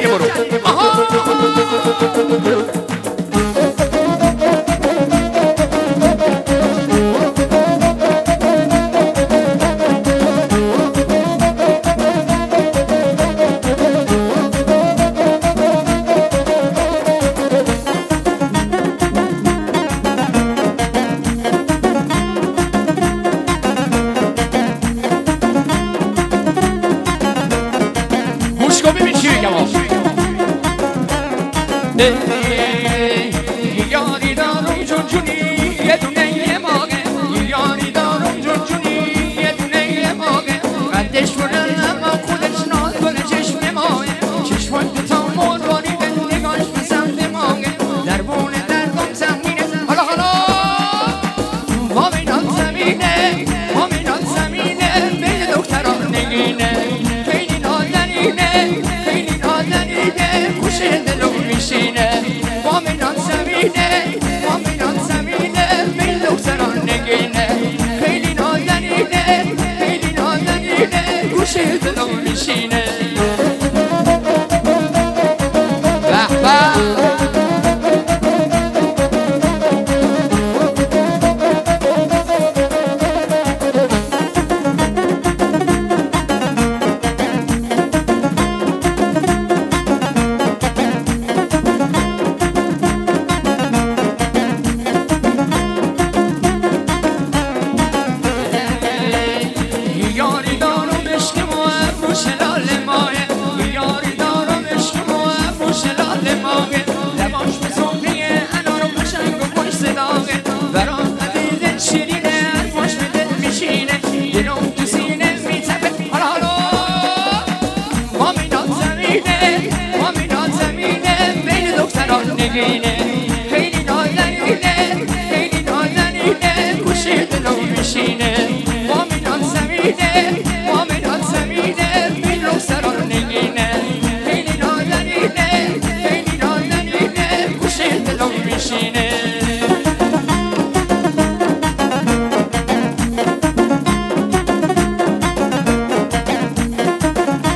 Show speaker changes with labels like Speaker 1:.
Speaker 1: برو آها یاری دارم جون جونی یه دونه ماغه یاری دارم جون جونی یه دونه ماغه قدش بلند اما خودش ناز کنه چشم ماه چشمای دوتا مروانی به نگاش به سمت ماغه دربونه درگم زمینه حالا مامینان زمینه مامینان زمینه بین دکتران نگینه خیلی نادنینه خیلی نادنینه خوشه دلو میشینه مامینان زمینه مامینان زمینه بین دکتران نگینه خیلی نادنینه خیلی نادنینه خوشه دلو میشینه یاری دارم عشق ما افروش لال ماه یاری دارم عشق ما افروش لال ماه لباش به صوفیه انار و قشنگ و خوش صداقه برام عدیده شیرینه حرفاش به دل میشینه دلم تو سینه میتپه حالا مامینان زمینه مامینان زمینه بین دکتران نگینه